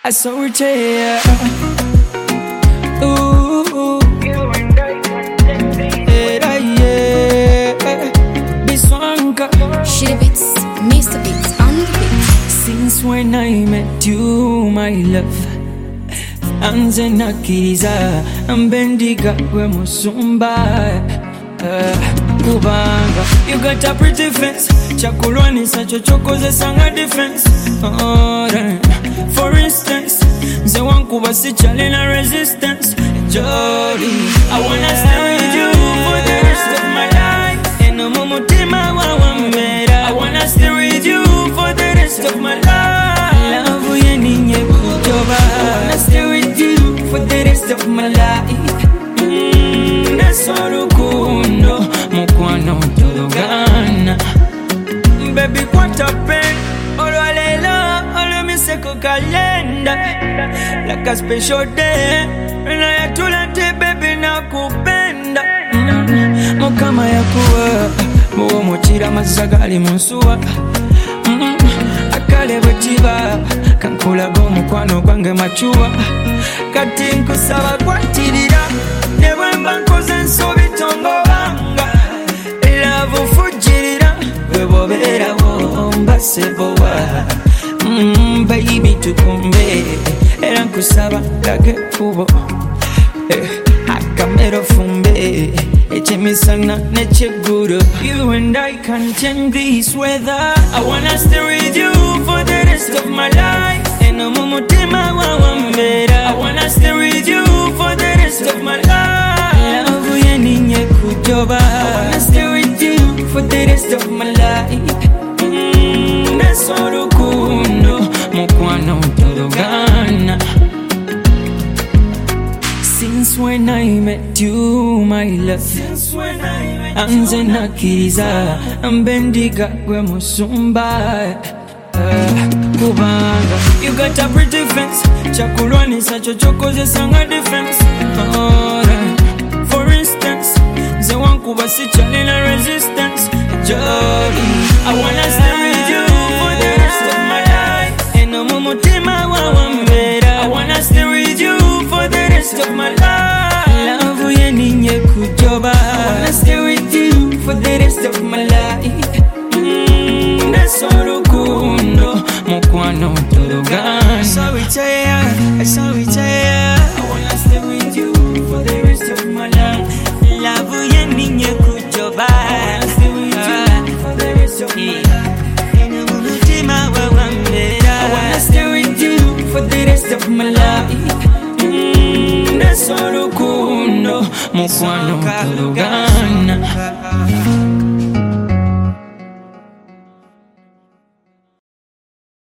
I saw it, yeah. Ooh, yeah. This one got Shitty Beats, Mr. Beats on the beat. Since when I met you, my love, anze nakiriza mbendiga gwe musumba kubanga you got a pretty face chakulwanisa chochokozesa nga defense. For instance, nze wankuba sichalina resistance. Jolly, I wanna stay with you for the rest of my life. Eno mumutima wawambera, I wanna stay with you for the rest of my life. Love yeninye kujoba, I wanna stay with you for the rest of my life. Nasorukundo mukwano tologana. Baby, what a pain. Olwalelo, olumiseko kalenda. Like a special day. Nayatulante baby nakupenda. Mukama yakuwa muwo muchira mazagali munsuwa. Akale bwetiba kankulaga omukwano gwange machuwa. Kati nkusaba kwatirira ne bwemba nkoze ensobi tongobanga. Love fujirira webobeerawo mbasebowa. Baby tukumbe era nkusaba lage kubo akamero fumbe echemisana necheggulu. You and I can change this weather. I wanna stay with you for the rest of my life. Eno mumutima wawambera, I wanna stay with you for the rest of my life. Love yeninye kujoba, I wanna stay with you for the rest of my life. Nasorukundo mukwano tologana. Since when I met you, my love, anze nakiriza mbendiga gwe musumba kubanga you got a pretty face chakulwanisa chochokozesa nga defense. For instance, nze wankuba sichalina resistance. Jolly, I wanna stay with you for the rest of my life. Eno mumutima wawambera, I wanna stay with you for the rest of my life. Love yeninye kujoba, I wanna stay with you for the rest of my life. Nasorukundo mukwano tologana. So it's I wanna stay with you for the rest of my life. Love yeninye kujoba, I wanna stay with you for the rest of my life. Eno mumutima wawambera, I wanna stay with you for the rest of my life. Nasorukundo mukwano tologana.